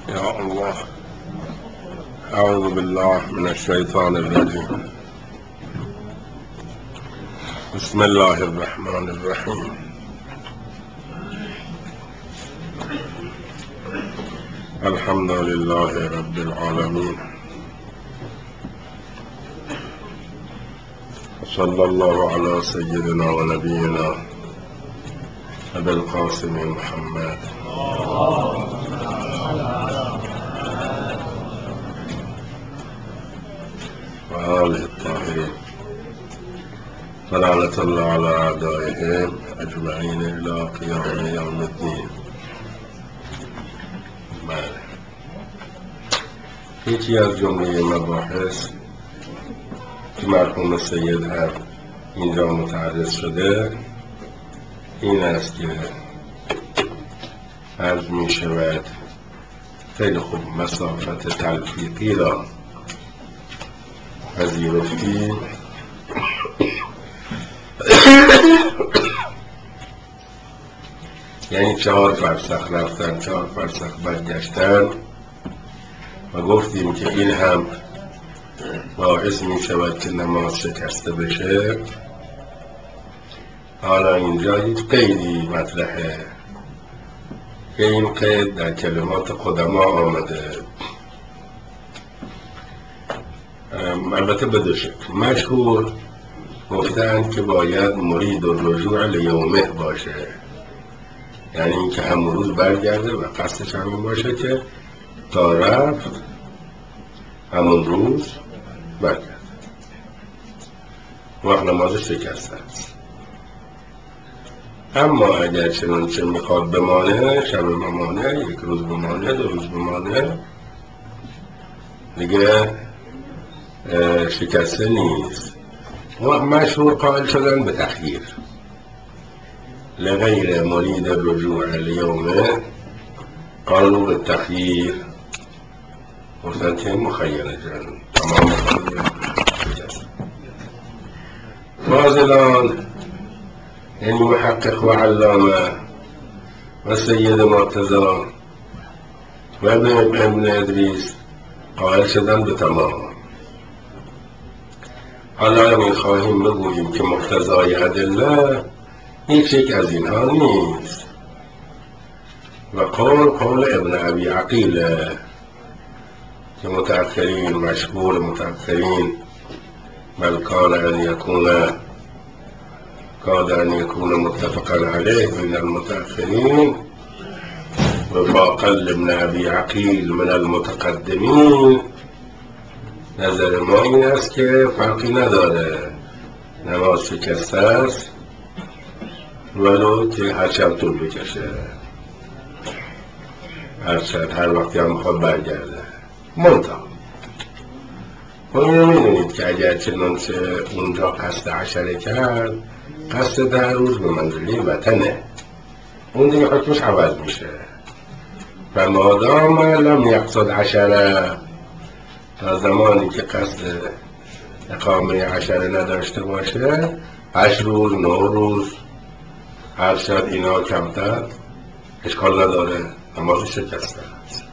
يا الله. أعوذ بالله من الشيطان الرجيم. بسم الله الرحمن الرحيم. الحمد لله رب العالمين، صلى الله على سيدنا ونبينا أبي القاسم محمد وآله الطاهرين، ولعنة الله على أعدائهم أجمعين إلى قيام يوم الدين. یکی از جمله مباحث که مرحوم سید هم اینجا متعرض شده این است که عرض می شود خیلی خوب مسافت تلفیقی را پذیرفتیم، یعنی 4 فرسخ رفتن 4 فرسخ برگشتن و گفتیم که این هم باعث می شود که نماز شکسته بشه. حالا اینجا یک قیدی مطرحه که این قید در کلمات قدما آمده، البته به دو شکل. مشهور گفتن که باید مرید الرجوع لیومه باشه، یعنی این که همون روز برگرده و قصدش همین باشه که تا رفت همون روز برگرده، وقت نماز شکسته است. اما اگر چنانچه میخواد بمانه، شب بمانه، 1 روز بمانه، 2 روز بمانه، دیگه شکسته نیست. و مشهور قائل شدن به تخییر، لغیر مرید الرجوع الیومه قالوا بالتخییر، گفتن که مخیره جن تمام شکست. فاضلان یعنی محقق و علامه و سید مرتضی و ابن ادریس قائل شدن به تمام. حالا میخواهیم بگوییم که مقتضای ادله هیچ یک از اینها نیست و قول ابن ابی عقیله که متأخرین مشهور متأخرین بل کاد ان یکون متفقا علیه بین المتأخرین و فاقل ابن ابی عقیل من المتقدمین. نظر ما این است که فرقی نداره، نماز شکسته است ولو که هرچند طول بکشه، هر وقتی هم میخواد برگرده. منتها اینو میدونید که اگر چنانچه اونجا قصد عشره کرد، قصد 10 روز به منزله وطنه، اون دیگه حکمش عوض میشه. و مادام لم یقصد عشره، تا زمانی که قصد اقامه عشره نداشته باشه، 8 روز 9 روز هر شد اینا کمتر اشکال نداره، نماز شکسته است.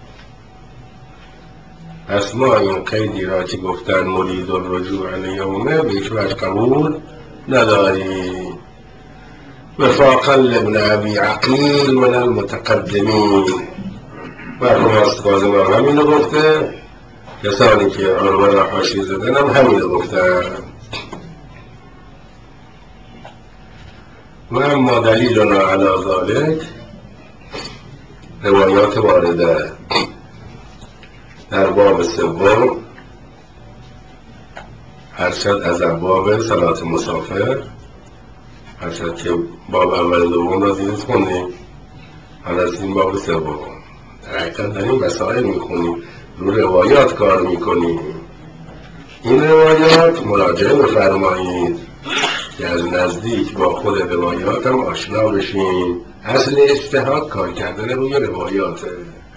پس ما این قیدی را که گفتن مرید الرجوع الیومه به هیچ وجه قبول نداریم. وفاقل ابن ابی عقیل من المتقدمین، مرحوم استقاضی ما همینو گفته، کسانی که عنوان را حاشیه زدن هم همینو گفتن. و اما دلیلنا علی ذلک روایات وارده در باب 3 هرشد از ابواب صلات مسافر، هرشد که باب اول دوم را دیدید خوندیم، حالا از این باب 3 در حقیقت داریم مسائل میخونیم، رو روایات کار میکنیم. این روایات مراجعه بفرمایید که از نزدیک با خود روایات هم آشنا بشیم. اصل اجتهاد کار کردن روی روایاته.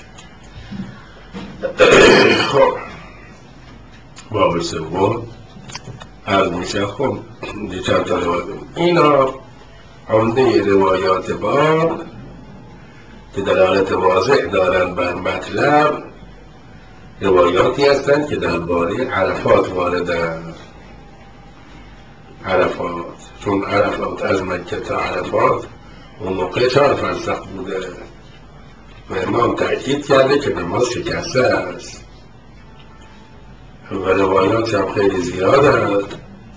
خب باب 3 عرض میشه. خب چند تا روایات اینا عمده روایات باب که دلالت واضح دارند بر مطلب روایاتی هستند که درباره عرفات واردند. عرفات، چون عرفات از مکه تا عرفات اون موقع 4 فرسخ بوده و امام تأکید کرده که نماز شکسته است و روایات هم خیلی زیاد هست.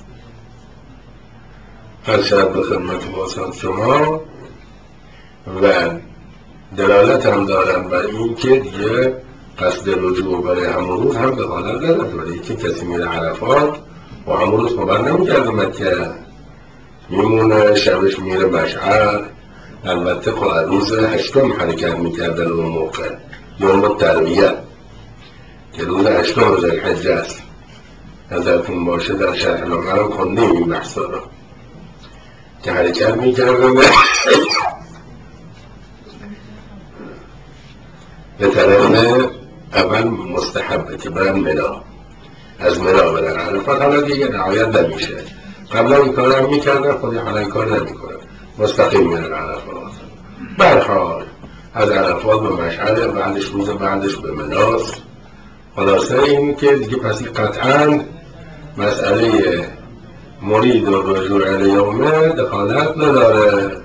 هر شاید به خدمت بازم شما و دلالت هم دارن بر این که دیگه قصد رجوع برای همون روز هم دخالت ندارد، برای که کسی میره عرفات و همون روز خبر نمیکرده مکه، میمونه شبش میره مشعر. البته خب روز 8 حرکت میکردن اون موقع، یوم الترویه که روز 8 ذوالحجه است. نظرتون باشه در شرح نامه هم خوندیم این بحثا رو که حرکت میکردن به طرف اول مستحبه که برن منا، از منا برن عرفات. حالا دیگه رعایت نمیشه، قبلا این کار هم میکردن، خودی حالا این کار نمیکنن، مستقیم میرن عرفات. برحال از عرفات به مشعر، بعدش روز بعدش به مناست. خلاصه این که دیگه پس قطعا مسئله مرید و رجوع الیومه دخالت نداره.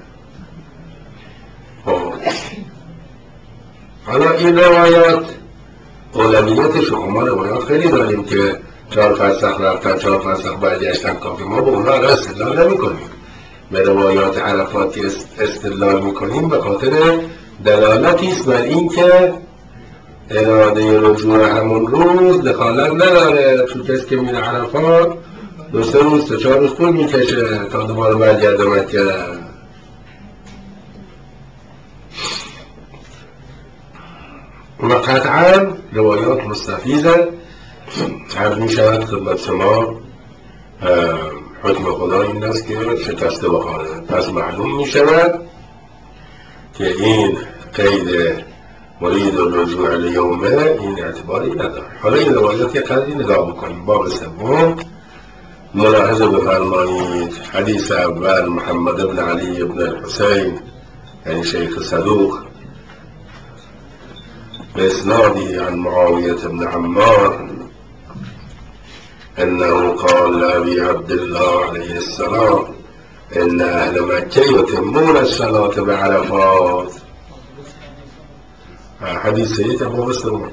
حالا این روایات اولویتش ما روایات خیلی داریم که 4 فرسخ رفتن 4 فرسخ برگشتن کافی، ما به اونها استدلال نمی کنیم. به روایات عرفاتی استدلال می کنیم به خاطر دلالتی است بر این که اراده رجوع همون روز دخالت نداره. چون کسی که میره عرفات 2-3 روز تا 4 روز طول میکشه تا دوباره برگرده مکه. و قطعا روایات مستفیضه. عرض می شود خدمت شما حکم خدا این است که شکسته بخوانه. پس معلوم می شود که این قید مرید و رجوع الیومه این اعتباری نداره. حالا این روایات یک قدری نگاه بکنیم. باب 3 ملاحظه بفرمایید. حدیث اول محمد بن علی بن الحسین یعنی شیخ صدوق بإسنادی عن معاوية بن عمار انه قال لأبي عبد الله عليه السلام ان اهل مكة يتمون الصلاة بعرفات. حدیث سید ابو بسر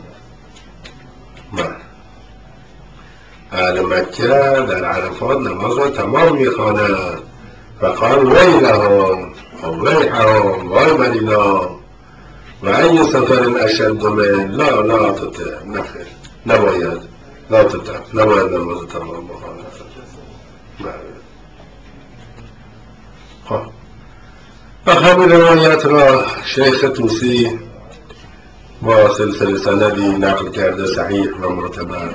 اهل مکه در عرفات نماز را تمام میخوانند. فقال ویلهم و ویحهم وای بر اینا و این سفر اشد من لا تطع نخیر نباید لا تطع نباید نماز تمام بخوانند. خب و همین روایت را شیخ طوسی با سلسله سندی نقل کرده صحیح و معتبر.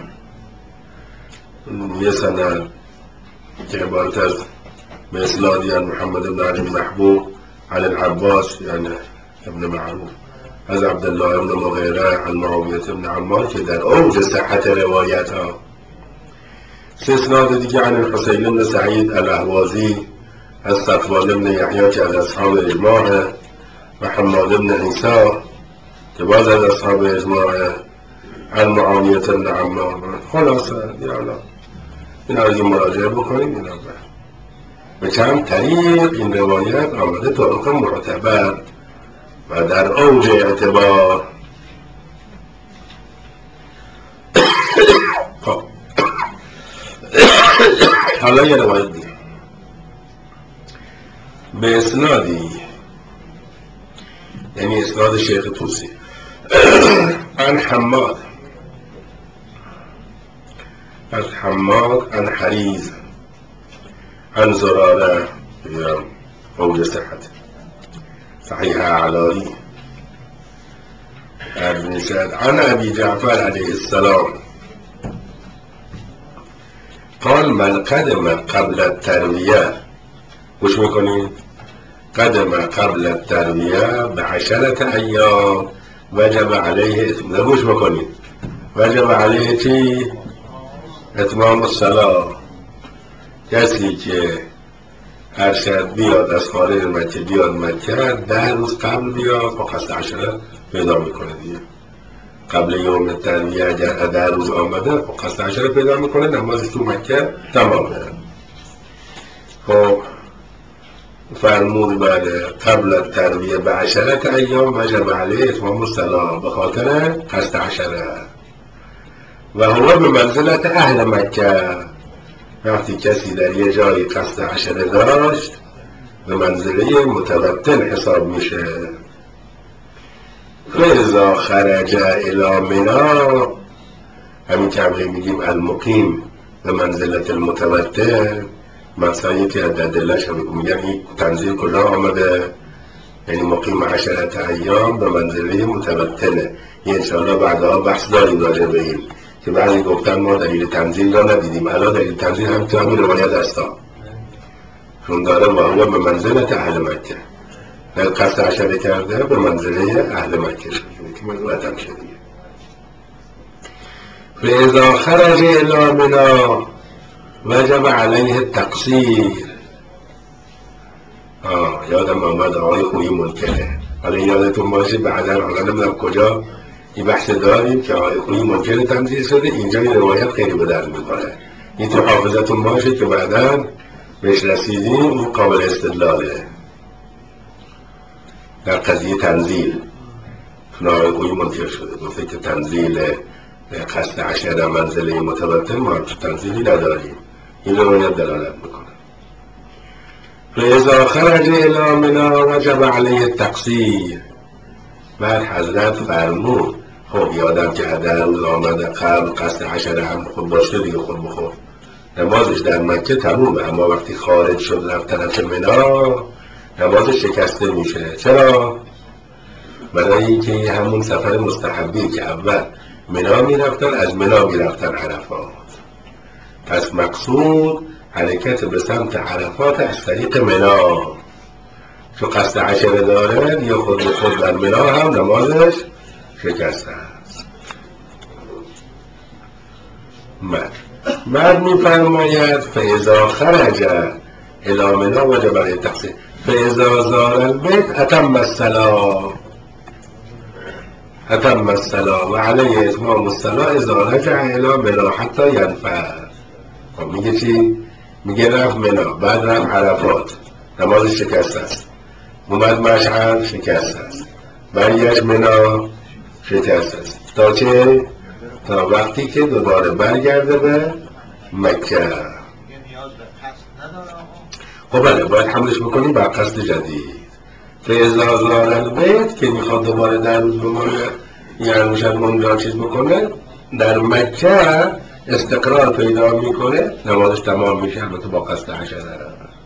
یه سند که عبارت از به اسنادی عن محمد بن علی محبوب عن العباس یعنی ابن معروف از عبدالله بن مغیره عن معاویه بن عمار که در اوج صحت روایت ها. 3 اسناد دیگه عن الحسین بن سعید الاهوازی از صفوان بن یحیی که از اصحاب اجماع و حماد بن عیسی که باز از اصحاب اجماع عن معاویه بن عمار. خلاصه یالا این رو مراجعه بکنیم. اینا به چند طریق این روایت آمده طرق معتبر و در اوج اعتبار. خب حالا یه روایت دیگه به اسنادی یعنی اسناد شیخ طوسی عن حماد از حماد عن حریز عن زراره یا اوج صحت صحیح علایی عرض میشد عن ابی جعفر علیه السلام قال من قدم قبل الترویه. گوش میکنید؟ قدم قبل الترویه ب10 ایام وجب علیه اتمام. گوش میکنید؟ وجب علیه چی؟ اتمام الصلاة. کسی که ارشد بیاد از خارج مکه بیاد مکه 10 روز قبل بیاد با قصد عشره پیدا میکنه دیگه. قبل یوم ترویه اگر 10 روز آمده با قصد عشره پیدا میکنه، نمازش تو مکه تمامه. خب فرمود بعد قبل ترویه به 10 ایام وجب علیه اتمام الصلاة به خاطر قصد عشره و هو به منزلت اهل مکه. وقتی کسی در یه جایی قصد عشره داشت به منزله متوطن حساب میشه. فاذا خرج الی منی، همین که همه میگیم المقیم به منزلت المتوطن، مثلا یکی از دلش هم میگن این تنزیل کجا آمده، یعنی مقیم 10 ایام به منزله متوطنه. این انشاءالله بعدها بحث داریم راجع به این که بعضی گفتن ما دلیل تنزیل را ندیدیم، الان دلیل تنزیل هم تو همین روایت هستا چون داره و هو به منزلت اهل مکه، نه قصد عشره کرده به منزله اهل مکه شده که منزلت هم شده. فاذا خرج الی منی وجب علیه التقصیر. یادم آمد آقای خویی منکره، حالا یادتون باشه بعدا حالا نمیدونم کجا این بحث داریم که آقای خویی منکر تنزیل شده، اینجا این روایت خیلی به درد میخوره. این تو حافظتون باشه که بعدا بهش رسیدیم، اون قابل استدلاله در قضیه تنزیل. چون آقای خویی منکر شده گفته که تنزیل قصد عشره منزله متوطن ما تو تنزیلی نداریم، این روایت دلالت میکنه. فاذا خرج الی منی وجب علیه التقصیر. بعد حضرت فرمود خب یادم که 10 روز آمده قبل قصد عشره هم خود باشه دیگه، خود بخور نمازش در مکه تمومه، اما وقتی خارج شد رفت طرف منی نمازش شکسته میشه. چرا؟ برای اینکه همون سفر مستحبی که اول منی میرفتن، از منی میرفتن عرفات، پس مقصود حرکت به سمت عرفات از طریق منی. چون قصد عشره داره یا خود به خود در منی هم نمازش شکسته است. بعد میفرماید فاذا خرج الی منی وجب علیه التقصیر فاذا زار البیت اتم الصلاة و علیه اتمام الصلاة اذا رجع الی منی حتی ینفر. خب میگه چی؟ میگه رفت منی، بعد رفت عرفات نمازش شکسته است، اومد مشعر شکسته است، برگشت منی شکسته است، تا چه؟ تا وقتی که دوباره برگرده به مکه. خب بله باید حملش بکنیم بر قصد جدید. فاذا زار البیت که میخواد دوباره در روز بمانه، یعنی شاید منجا چیز بکنه، در مکه استقرار پیدا میکنه، نمازش تمام میشه البته با قصد عشره.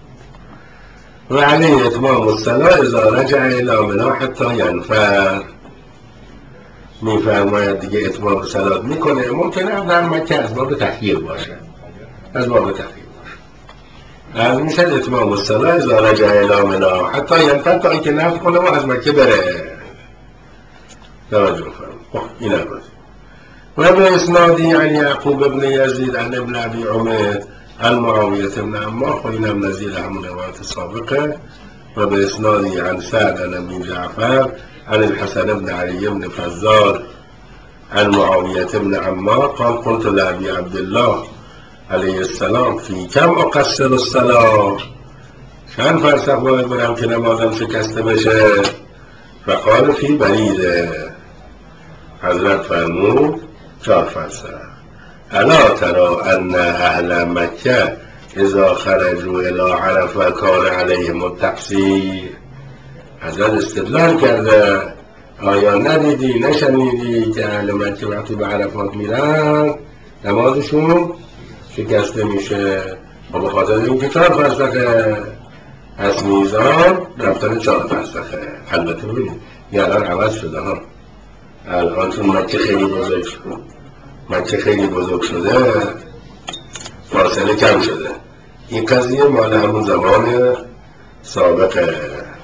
و علیه اتمام الصلاة اذا رجع الی منی حتی ینفر. میفرماید دیگه اتمام صلات میکنه، ممکنه در مکه از باب تخییر باشه، از باب تخییر باشه، از میشد اتمام الصلاة اذا رجع الی منی حتی ینفر، تا اینکه نفت کنه و از مکه بره. توجه فرمایید. این اول. و به اسنادی عن یعقوب ابن یزید عن ابن ابی عمر عن معاویة ابن عمار، خب اینم نظیر همون روایت سابقه. و به اسنادی عن سعد عن ابی جعفر عن الحسن ابن علی ابن فضال عن معاویة ابن عمار قال قلت لأبي عبد الله علیه السلام فی کم اقصر الصلاة، چند فرسخ باید برم که نمازم شکسته بشه؟ فقال فی بریده. حضرت فرمود 4 فرسخ. الا ترى ان اهل مکه اذا خرجوا الى عرفه کان علیهم التقصیر. حضرت استدلال کرده، آیا ندیدی نشنیدی که اهل مکه وقتی به عرفات میرن نمازشون شکسته میشه؟ و به خاطر اینکه 4 فرسخه از میزان رفتن 4 فرسخه. البته ببینید یه الان عوض شده ها، الان چون مکه خیلی بزرگ شده، مکه خیلی بزرگ شده فاصله کم شده. این قضیه مال همون زمان سابقه. تا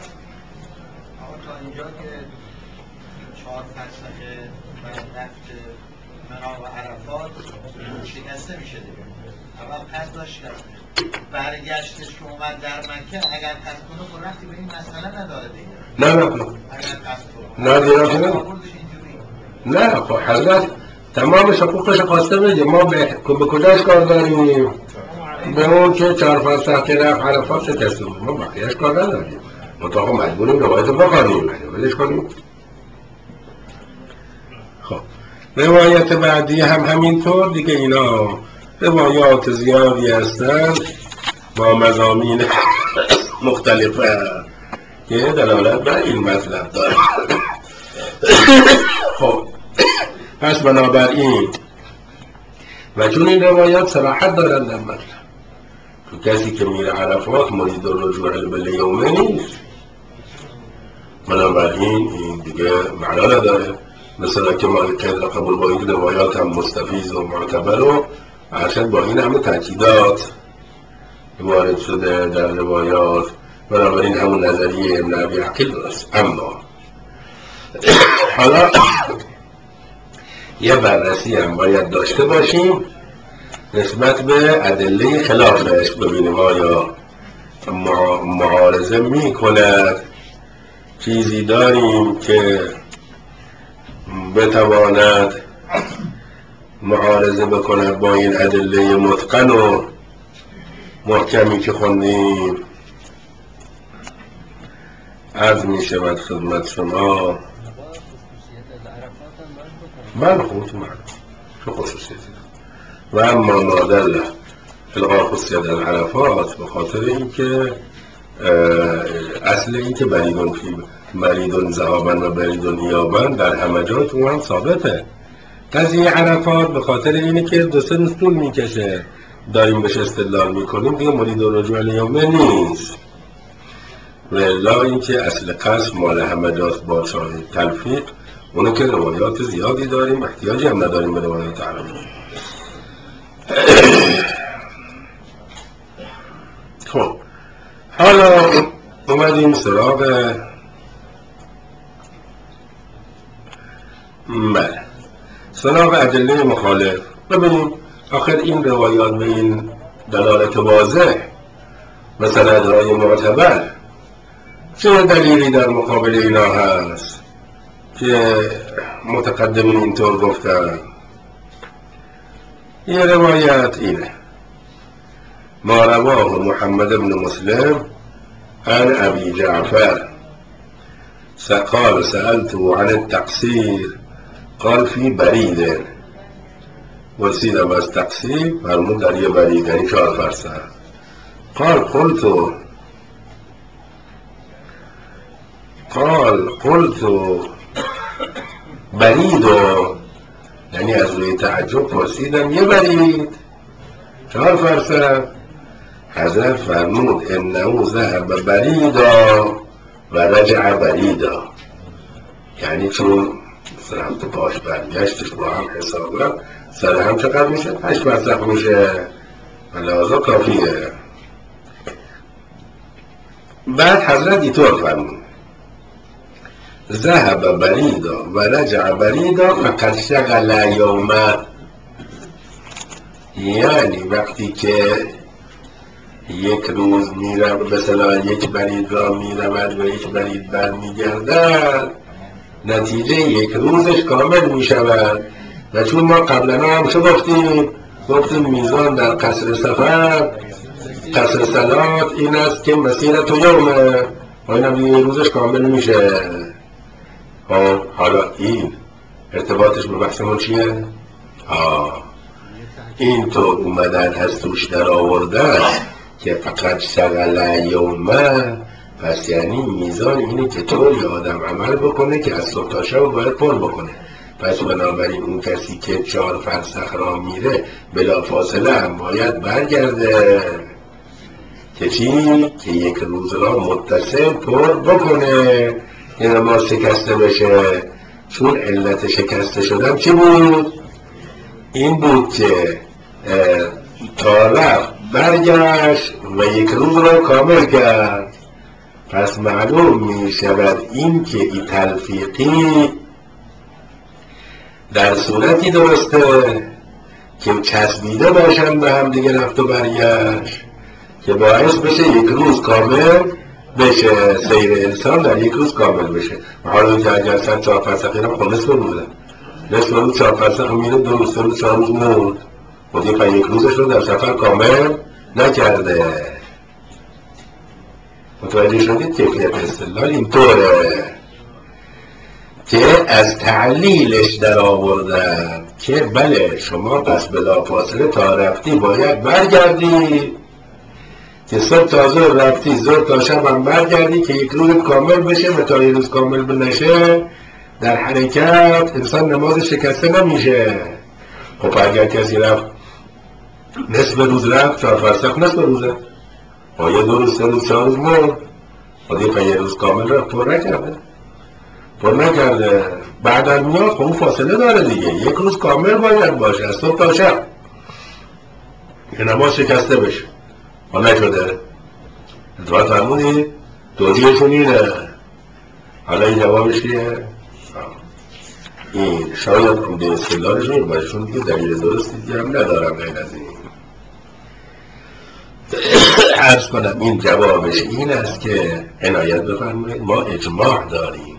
اینجا که 4 فرسخه و رفت منی و عرفات شکسته میشه دیگه، اول قصد داشت کرد برگشتش که اومد در مکه اگر قصد کنه خب رفتی به این مسئله نداره دیگه. نه اگر قصد کنه نه دیگه نه آوردش اینجوری. نه خب حضرت تمام حقوقش خواسته بگه ما به کجاش کار داریم؟ به اون که 4 فرسخ که رفت عرفات شکسته بود، ما بقیهش کار نداریم، منطقه مجبوریم روایت بخوانیم ولش کنیم. خب روایت بعدی هم همینطور دیگه، اینا روایات زیادی هستن با مضامین مختلفه که دلالت بر این مطلب داره. خب پس بنابراین و چون این روایات صراحت دارن در مطلب، تو کسی که میره عرفات مرید الرجوع بالیومه نیست، بنابراین این دیگه معنا نداره. مثلا که مالک قبول با این روایات هم مستفیض و معتبر و ارشد با این همه تاکیدات وارد شده در روایات، بنابراین همون نظریه ابن ابی عقیل درست. اما حالا یه بررسی هم باید داشته باشیم نسبت به ادله خلافش، ببینیم آیا معارضه می کند، چیزی داریم که بتواند معارضه بکند با این ادله متقن و محکمی که خوندیم. عرض می شود خدمت شما من خودتون معلوم چه خصوصیتی و اما نادل الغا خصوصیت العرفات به خاطر اینکه اصل اینکه بریدون ذهابن و بریدون ایابن در همه جا تو هم ثابته. قضیه عرفات به خاطر اینه که 2-3 روز طول میکشه داریم بهش استدلال میکنیم، دیگه مرید الرجوع الیومه نیست. و الا اینکه اصل قصد مال همه جاست با چاره تلفیق، اونو که روایات زیادی داریم، احتیاجی هم نداریم به روایات عرفات. خب حالا اومدیم سراغ سراغ ادله مخالف. ببینیم آخر این روایات به این دلالت واضح مثلا ادهای معتبر چه دلیلی در مقابل اینا هست که متقدمین اینطور گفتن؟ یه روایت اینه: ما رواه محمد بن مسلم عن ابی جعفر قال سألته عن التقصير قال في بريد، ورسیدم از تقصیر فرمود در یه برید یعنی 4 فرسخ. قال قلت برید، یعنی از روی تعجب پرسیدم یه برید 4 فرسخ. حضرت فرمود انه ذهب بریدا و رجع بریدا، یعنی چون رفت پاش برگشتش با هم حسابه سر هم چقدر میشه؟ 8 فرسخ میشه، لحاظا کافیه. بعد حضرت اینطور فرمود ذهب بریدا و رجع بریدا فقد شغل یومه، یعنی وقتی که یک روز میرود مثلا یک برید را میرود و یک برید بر میگردد، نتیجه یک روزش کامل میشود. و چون ما قبلا هم چه گفتیم میزان در قصر سفر قصر صلات این است که مسیرت و یومه و این هم یک روزش کامل میشه. حالا این ارتباطش به بحثمون چیه؟ این طور اومدن هست توش در آوردن که فقط شغل یومه، پس یعنی میزان اینه که طوری آدم عمل بکنه که از صبح تا شب باید پر بکنه. پس بنابراین اون کسی که 4 فرسخ را میره بلا فاصله هم باید برگرده که چی؟ که یک روز را متصل پر بکنه که نماز شکسته بشه. چون علت شکسته شدن چی بود؟ این بود که تا رفت برگشت و یک روز را کامل کرد. پس معلوم می شود این که این تلفیقی در صورتی درسته که چسبیده باشن به هم دیگه رفت و برگشت، که باعث بشه یک روز کامل بشه، سیر انسان در یک روز کامل بشه. و حالا که اگر سن 4 فرسخی هم خب نصف روزه، نصف روز 4 فرسخ میره 2 روز 3 روز 4 روز مرد، مدیفه یک روزش رو در سفر کامل نکرده. متوجه شدید؟ کیفیت استدلال اینطوره که از تعلیلش در آوردن که بله شما پس بلافاصله تا رفتی باید برگردی، که صبح تا ظهر رفتی ظهر تا شب هم برگردی که یک روز کامل بشه، و تا یک روز کامل بنشه در حرکت انسان نماز شکسته نمیشه. خب اگر کسی رفت نصف روز رفت 4 فرسخ نصف روزه، باید 2 روز 3 روز 4 روز مرد، باید یه روز کامل رفت پر نکرده بعدا میاد. خب اون فاصله داره دیگه، یک روز کامل باید باشه از صبح تا شب که نماز شکسته بشه. حالا نشده اتفاق فرمودی توجیهشون اینه. حالا این جوابش که این شاید عمده استدلالشون باشون که دلیل درستی دیگه هم ندارم غیر از این. عرض کنم این جوابش این است که عنایت بفرمایید ما اجماع داریم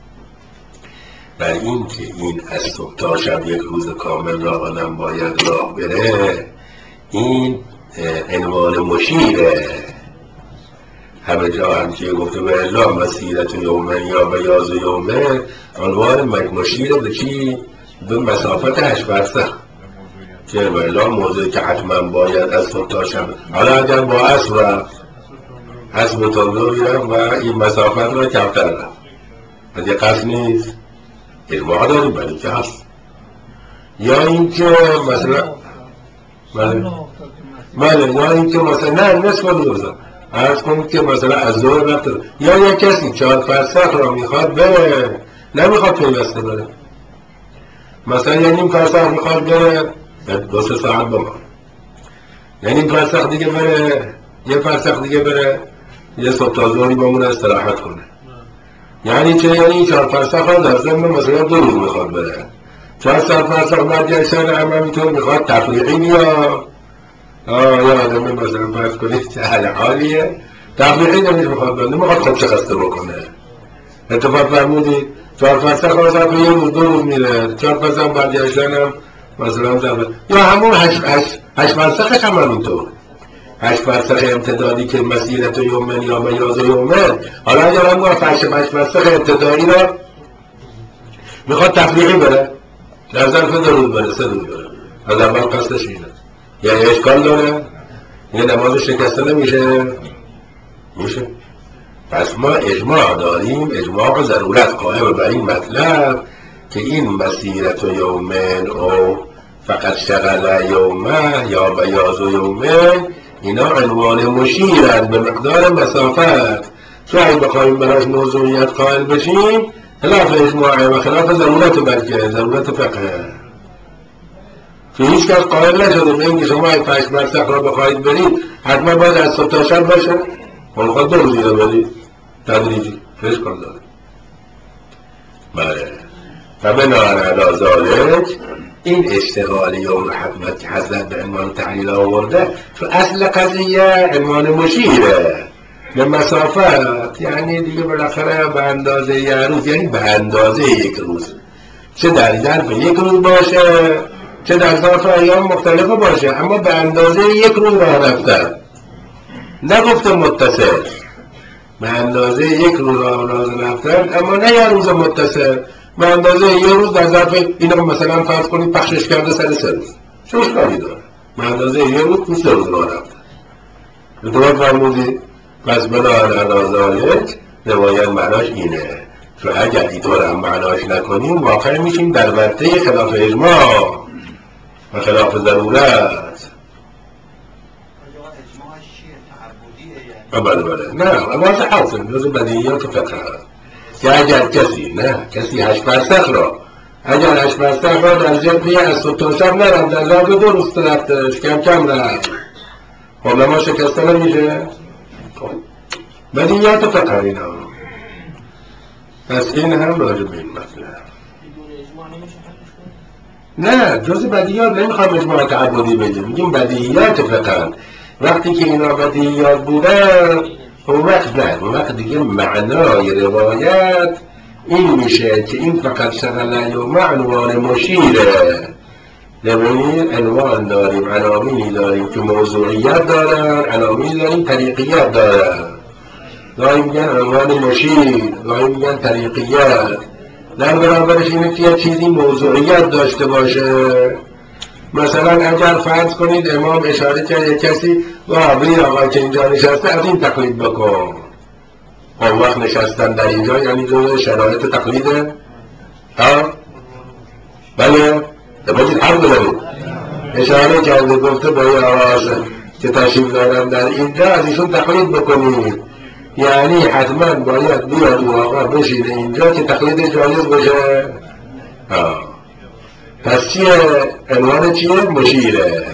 بر این که این از صبح تا شب یک روز کامل راه آدم باید راه بره. این عنوان مشیره، همه جا هم که گفته به الا مسیرت یومن یا بیاض یومن، عنوان مشیره به چی؟ به مسافت 8 فرسخ که به الا موضوعی که حتما باید از صبح تا شب. حالا اگر با اسب رفت، اسب تندوری رفت و این مسافت را کمتر رفت، اگه قصد نیست اجماع داریم برای که هست. یا اینکه مثلا یا اینکه مثلا نه نصف روزه عرض کنید که مثلا از ظهر رفت، یا یک کسی 4 فرسخ را میخواد بره، نمیخواد پیوسته بره، مثلا یه نیم فرسخ میخواد بره 2-3 ساعت بمان، یه نیم فرسخ دیگه بره، یه فرسخ دیگه بره، یه صبح تا ظهری بمونه استراحت کنه. یعنی چه؟ یعنی 4 فرسخ ها در ضمن مثلا 2 روز میخواد بره، 4 فرسخ برگشتن هم همینطور میخواد تفریقی بیا. یا آدم مثلا فرض کنید که حال حالیه تفریقی نمیش میخواد بره، نمیخواد خودش خسته بکنه. اتفاق فرمودید 4 فرسخ ها صرف یه روز 2 روز میره، 4 فرسخ برگشتن هم مثلا صرف یا همون 8 فرسخش هم همینطور 8 فرسخ امتدادی که مسیرت یومن یا بیاض یومن. حالا اگر هم 8 فرسخ امتدادی را میخواد تفریقی بره، در ظرف 2 روز بره 3 روز بره، از اول قصدش اینه، یعنی اشکال داره؟ یه نماز شکسته نمیشه؟ میشه. پس ما اجماع داریم، اجماع ضرورت قائم بر این مطلب که این مسیرت یومن او فقط شغل یومه یا بیاض یومن، اینا عنوان مشیرند به مقدار مسافت که اگه بخواهیم براش موضوعیت قائل بشیم خلاف اجماع و خلاف ضرورت، بلکه ضرورت فقه که هیچ کس قائل نشده به اینکه شما 8 فرسخ را بخواهید برید حتما باید از صبح تا شب باشه، خواهد 2 روزی را برید تدریجی فیش کن داره. بله فبناء علی ذلک این اشتغال یوم حتمت که حضرت به عنوان تحلیل آورده تو اصل قضیه عنوان مشیره به مسافت، یعنی دیگه بالاخره به اندازه یه روز، یعنی به اندازه یک روز، چه در ظرف یک روز باشه چه در ظرف ایام مختلفه باشه، اما به اندازه یک روز راه رفتن، نگفته متصل، به اندازه یک روز راه رفتن، اما نه یه روز متصل، به اندازه یه روز در ظرف اینو مثلا فرض کنید پخشش کرده سر 3 روز، چه اشکالی داره؟ به اندازه یه روز 3 روز راه رفتن. اتفاق فرمودی؟ پس بناهن علی ذلک روایت معناش اینه، چون اگر اینطور هم معناش نکنیم واقع میشیم در ورطه خلاف اجماع و خلاف ضرورت. بله نه واضح حاصل جز بدیهیات فقه که اگر کسی 8 فرسخ را اگر 8 فرسخ را در ضمن از صبح تا شب نرفت، در ضرب 2 روز رفتش کم رفت، خب نماز شکسته نمیشه؟ بدیهیات فقه اینا. پس این هم راجع به این مطلب نه جز بدیهیات، نمیخوام اجماع تعبدی بگیم، میگیم بدیهیات فقه. وقتی که اینا بدیهیات بودن اون وقت نه، اون وقت دیگه معنای روایت این میشه که این فقط شغله و عنوان مشیره. ببینید عنوان داریم، عناوینی داریم که موضوعیت دارن، عناوینی داریم طریقیت دارن. گاهی میگن عنوان مشیر، گاهی میگن طریقیت. در برابرش اینه که یه چیزی موضوعیت داشته باشه. مثلا اگر فرض کنید امام اشاره کرد یک کسی بری آقا که اینجا نشسته از این تقلید بکن. اون وقت نشستن در اینجا یعنی جزء شرایط تقلیده؟ ها؟ بله؟ باید حق بزنید. اشاره کرده گفته با یه آواز که تشریف دارن در اینجا از ایشون تقلید بکنید. یعنی حتما باید بیاد و آقا بشینه اینجا که تقلید جایز باشه. پس چیه؟ عنوان چیه؟ مشیره.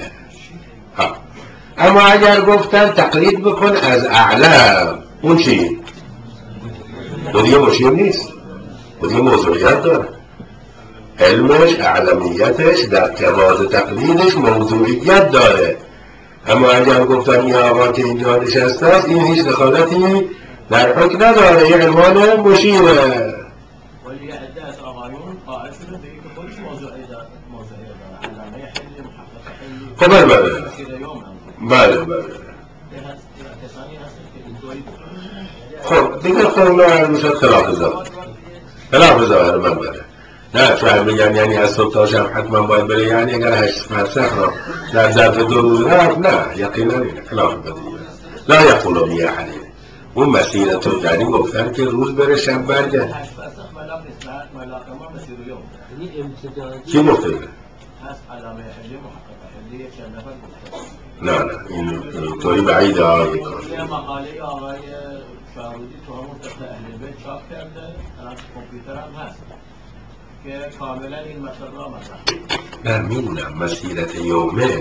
اما اگر گفتن تقلید بکن از اعلم، اون چی؟ اون دیگه مشیر نیست، اون دیگه موضوعیت داره. علمش، اعلمیتش، در تراز تقلیدش موضوعیت داره. اما اگر گفتن این آقا که اینجا نشسته است این هیچ دخالتی در حکم نداره، یه عنوان مشیره. ولی یه عده از آقایون قائل شده به اینکه خودش موضوعی داره، علامه حلی، محقق حلی. خب بله کسانی هستن که اینطوری خب دیگه خب ما میشد خلاف ظاهر من بره. نه شاید بگن یعنی از صبح تا شب حتما باید بره، یعنی اگر 8 فرسخ را در ظرف 2 روز رفت، نه یقینا اینه خلاف بدیه. لا یقولو بیه حدید اون مسیرت رو یعنی گفتن که روز بره شب برگرد. 8 فرسخ ملاک نیست، ملاک ما مسیر یوم. کی گفته؟ هست علامه حلی، محقق حلی، یک چند نفر نه گفته. این طوری بعیده آقای کار. یه مقاله آقای شارودی تو همون طبق اهل بیت چاپ کرده، الان کامپیوتر هم هست که کاملا این مطلب را مطرح. من میدونم مسیرت یومه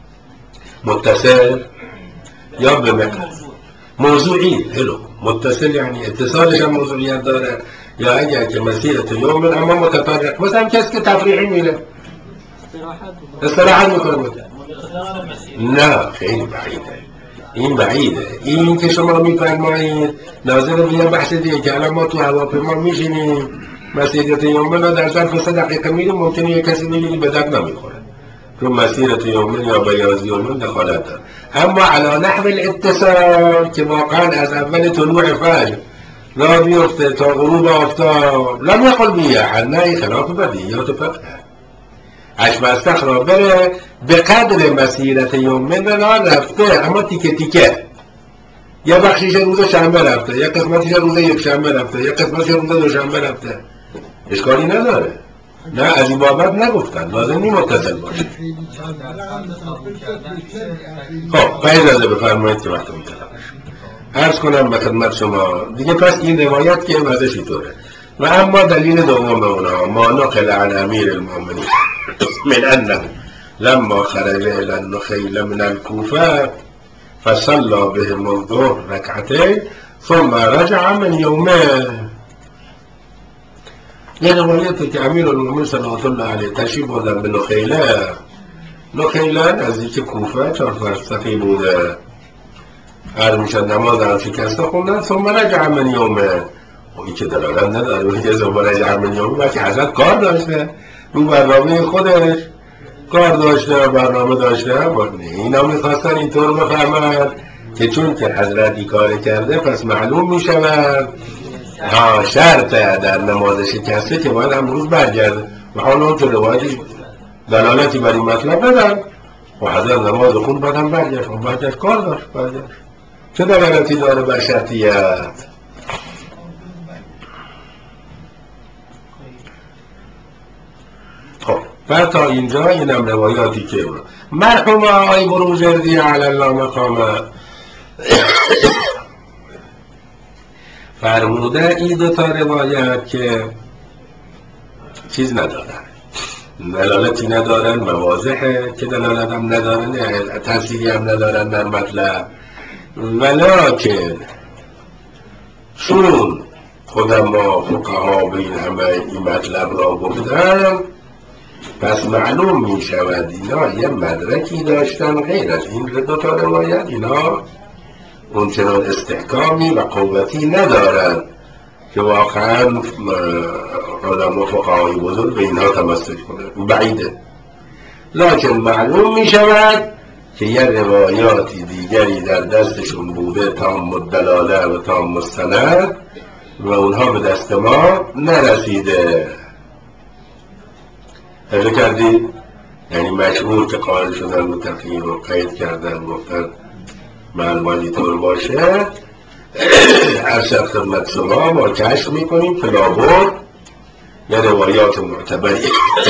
متصل یا به مقدار موضوعی هلو متصل یعنی اتصالش هم موضوعیت داره، یا اگر که مسیرت یوم اما متفرق، مثلا کسی که تفریحی میره استراحت میکنه. نه خیلی بعیده، این بعیده. این که شما میفرمایید ناظر به یه بحث دیگه که الان ما تو هواپیما میشینیم مسیرت یوم را در ظرف 3 دقیقه میریم، ممکنه یه کسی ببینی به درد نمیخوره چون مسیرت یوم یا بیاض یوم دخالت داره. اما علی نحو الاتصال که واقعا از اول طلوع فجر را بیفته تا غروب آفتاب لم یقل بیه حد، نه خلاف بدیهیات فقه. اشمستخ را بره به قدر مسیرت یوم را رفته، اما تیکه تیکه، یه بخشیش روز شنبه رفته، یه قسمتیش روز یک شنبه رفته، یه قسمتیش روز دوشنبه رفته، اشکالی نداره. نه از این بابت نگفتن لازم نیم متصل باشه. خب اجازه بفرمایید که وقت میتونم عرض کنم به خدمت شما دیگه. پس این روایت که وضعش اینطوره. و اما دلیل دوم اونا ما نقل عن امیر المؤمنین من انه لما خرج الى النخیل من الكوفه فصلى بهم الظهر ركعتين ثم رجع من يومه. یه روایتی که امیر المؤمنین صلوات الله علیه تشریف بردن به نخیله نزدیک کوفه 4 فرسخی بوده. هر میشد نماز هم شکسته خوندن ثم رجع من یومه. این که دلالت نداره که ثم رجع من یومه بلکه حضرت کار داشته، رو برنامه خودش کار داشته، برنامه داشته. اینا میخواستن اینطور بفهمن که چون که حضرتی کار کرده پس معلوم میشود شرطه در نماز شکسته که باید امروز برگرده. و حالا اون که روایتی دلالتی بر این مطلب ندن و حضرت نماز خون بعد هم برگشت کار داشت برگشت. چه دلالتی داره بر شرطیت؟ خب بعد تا اینجا اینم روایاتی که مرحوم آقای بروجردی علی الله مقامه فرموده این 2 تا روایت که چیز ندارن، دلالتی ندارن، مواضحه که دلالت هم ندارن، تأثیری هم ندارن در مطلب. ولکن چون خودم ما فقها به این همه این مطلب را گفتن پس معلوم می شود اینا یه مدرکی داشتن غیر از این دو تا روایت، اینا اون چنان استحکامی و قوتی ندارن که واقعا علما فقهای بزرگ به اینها تمسک کنه، بعیده. لکن معلوم می شود که یه روایاتی دیگری در دستشون بوده تام الدلاله و تام السند و اونها به دست ما نرسیده. اجازه کردید؟ یعنی مشهور که قائل شدن و تقییم و قید کردن گفتن معلوماتی طور باشه، ارشد خدمت شما ما کشف میکنیم که لابد یه روایات معتبری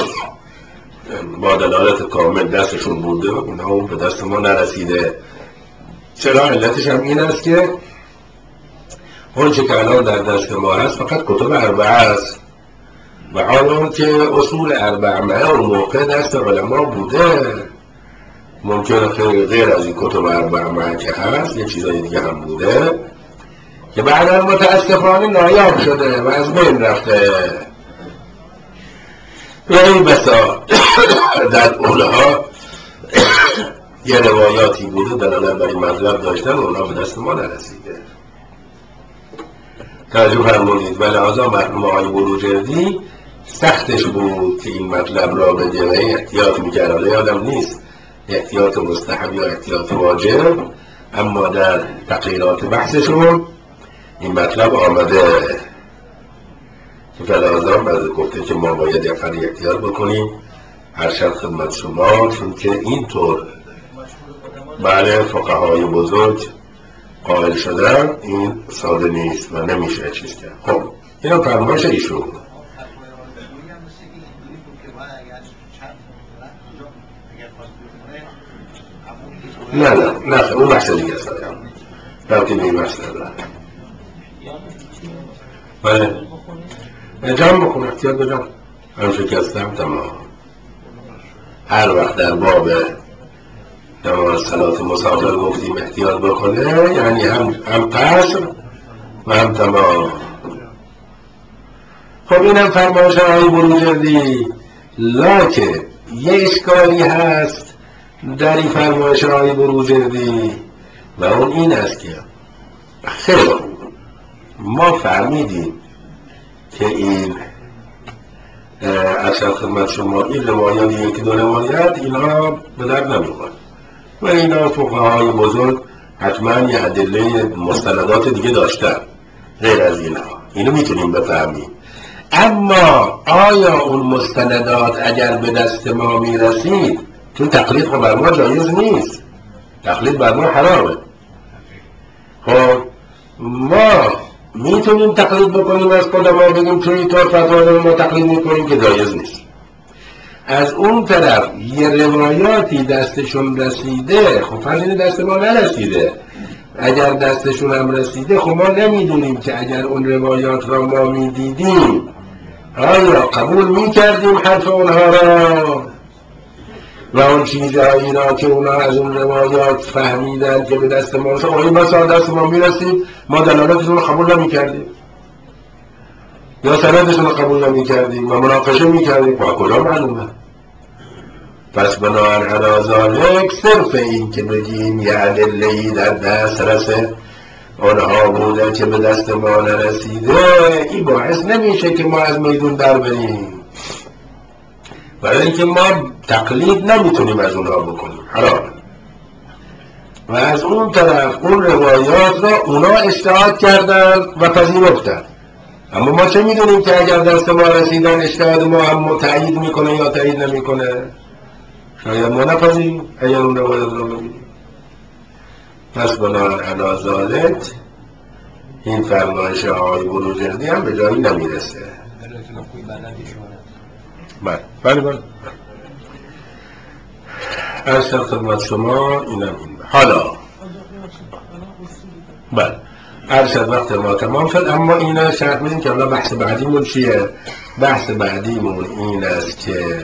با دلالت کامل دستشون بوده و اونها به دست ما نرسیده. چرا؟ علتش هم این است که اون چه که الان در دست ما هست فقط کتب اربعه است و حالا که اصول اربعه اون موقع دست علما بوده، ممکنه خیلی غیر از این کتب اربعه که هست یه چیزای دیگه هم بوده که بعدا متاسفانه نایاب شده و از بین رفته و این بسا در اونها یه روایاتی بوده دلالت بر این مطلب داشتن و اونها به دست ما نرسیده. توجه فرمودید. و لحاظا مرحوم آقای بروجردی سختش بود که این مطلب را بده و احتیاط میکرد. حالا یادم نیست احتیاط مستحب یا احتیاط واجب، اما در تقریرات بحثشون این مطلب آمده که فلازا بعد گفته که ما باید یه احتیاط بکنیم ارشد خدمت شما، چون که اینطور بله فقهای بزرگ قائل شدن این ساده نیست و نمیشه چیز کرد. خب اینو فرمایش ایشون. نه اون بحث دیگه است بلکه به این بحث ندارم. بله جمع بکن، احتیاط بجمع هم شکستم تمام. هر وقت در باب نماز صلات مسافر گفتیم احتیاط بکنه یعنی هم قصر و هم تمام. خب اینم فرمایش آقای بروجردی. لکه یه اشکالی هست در این فرمایش آقای بروجردی و اون این است که خیلی ما فهمیدیم که این ارشد خدمت شما این روایات یکی دو روایت اینا به درد نمیخواد و اینا فقهای بزرگ حتما یه ادله مستندات دیگه داشتن غیر از اینو میتونیم بفهمیم. اما آیا اون مستندات اگر به دست ما میرسید، چون تقلید خب بر ما جایز نیست، تقلید بر ما حرامه، خب ما میتونیم تقلید بکنیم از خود ما بگیم توی اینطور فتوا ما تقلید میکنیم که جایز نیست. از اون طرف یه روایاتی دستشون رسیده، خب فرض اینه دست ما نرسیده، اگر دستشون هم رسیده خب ما نمیدونیم که اگر اون روایات را ما میدیدیم آیا قبول میکردیم حرف اونها را و اون چیزهایی را که اونها از اون روایات فهمیدن که به دست ما رسید این بسا دست ما میرسید ما دلالتشون رو قبول نمیکردیم یا سندشون رو قبول نمیکردیم و مناقشه میکردیم با کجا معلومه. پس بنابراین علی ذالک صرف این که بگیم یه ادله‌ای در دست رسه اونها بوده که به دست ما نرسیده این باعث نمیشه که ما از میدون در بریم، برای اینکه ما تقلید نمیتونیم از اونها بکنیم، حرام. و از اون طرف اون روایات را اونا اجتهاد کردن و پذیرفتن، اما ما چه میدونیم که اگر دست ما رسیدن اجتهاد ما هم تایید میکنه یا تایید نمیکنه؟ شاید ما نپذیریم اگر اون روایات را ببینیم. پس بنابراین علی ذالک این فرمایش آقای بروجردی هم به جایی نمیرسه. بله ارشد خدمت شما اینم این حالا بله ارشد وقت ما تمام شد، اما این شرط میدیم که حالا بحث بعدیمون چیه؟ بحث بعدیمون این است که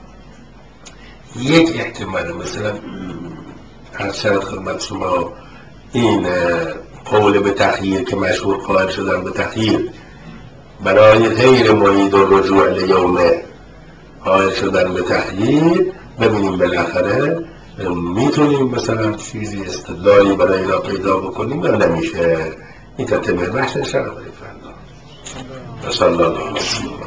یک احتمال مثلا ارشد خدمت شما این قول به تخییر که مشهور قائل شدن به تخییر برای غیر مرید و رجوع لیومه قائل شدن به تأیید، ببینیم بالاخره میتونیم مثلا چیزی استدلالی برای اینا پیدا بکنیم یا نمیشه. این تتمه بحث شرف فردا. صلی الله علیه و